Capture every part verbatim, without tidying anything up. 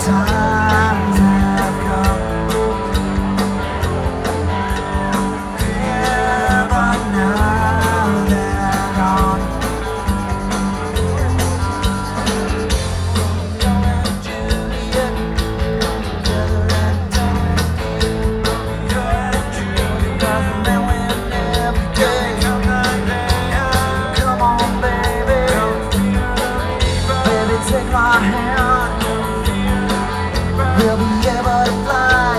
times have come. Yeah, but now they're gone. Romeo and Juliet, together and done. Romeo and Juliet, and then win every day. Come on, baby, baby, take my hand. We'll be able to fly.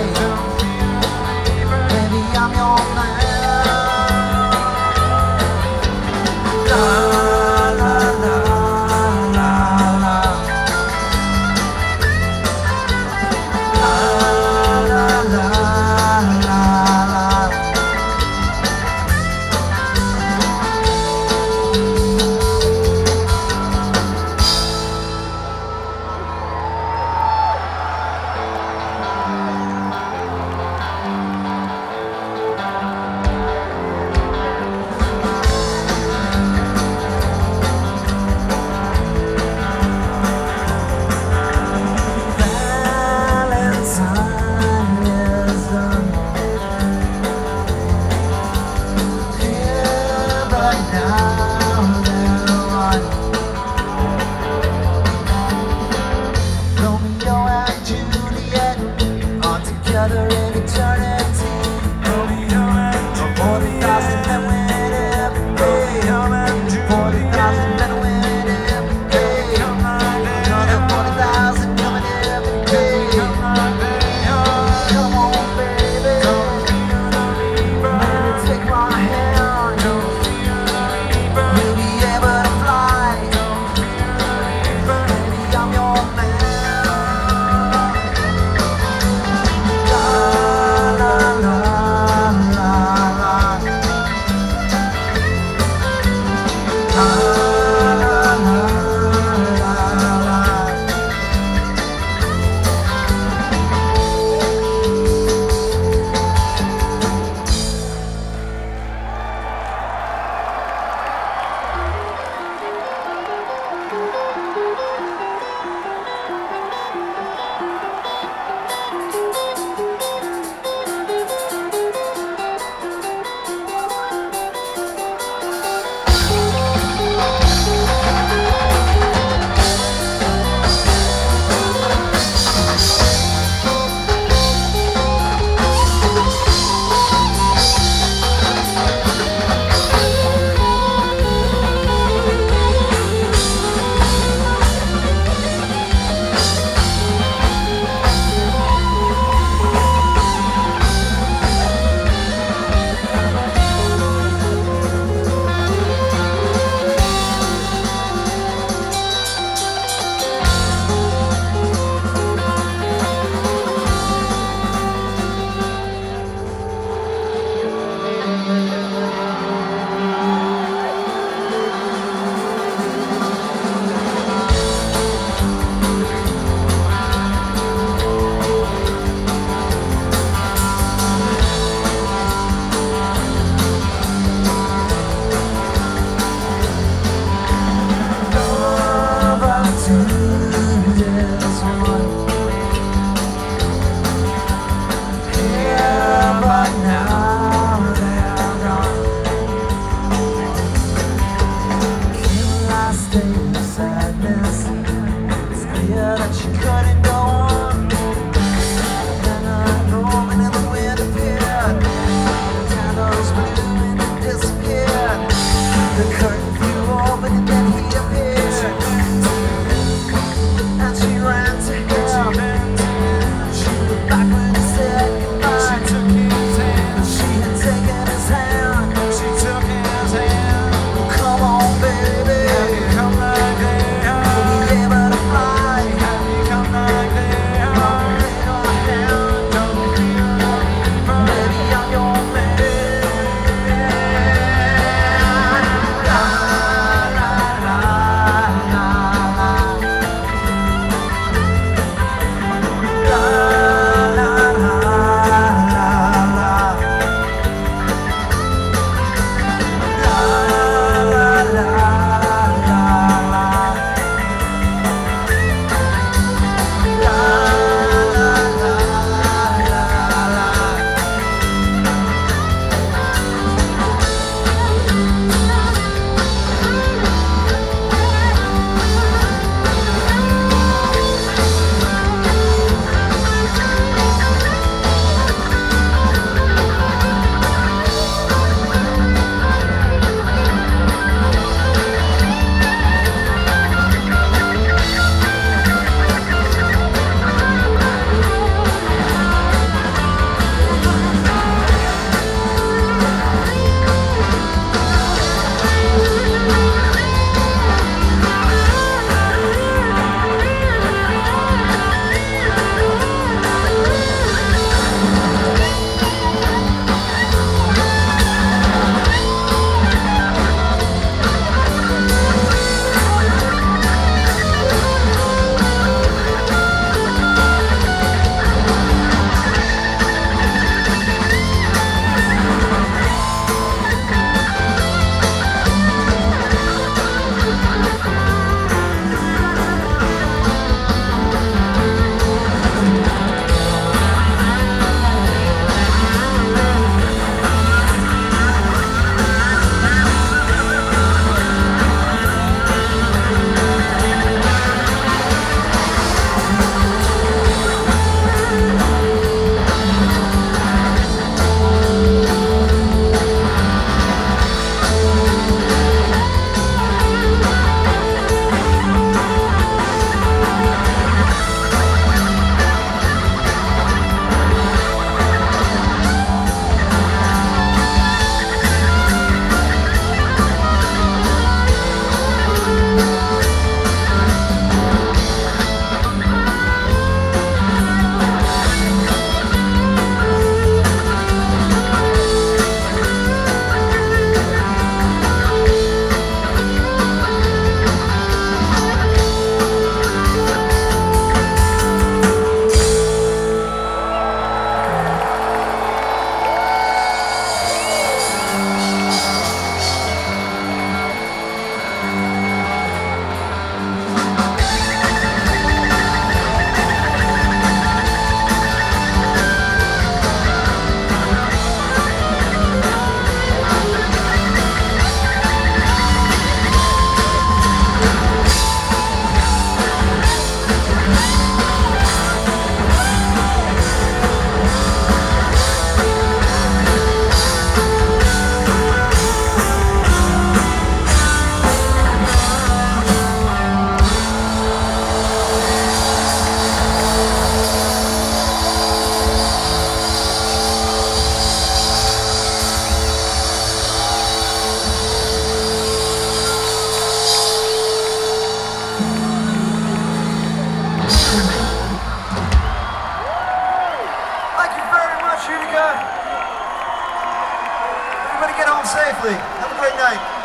Baby, I'm your man. La la la la la. La la la la la. Valentine is done. Yeah, but now they're on. Romeo and Juliet are together in eternity. Romeo and Juliet, forty thousand men win every day. Forty thousand men win every day. Another forty thousand coming every day. Come on, baby, baby, take my hand. We'll be able to fly. Baby, I'm your man. La la la la la. La la la la la. Come Shutika. Everybody get home safely. Have a great night.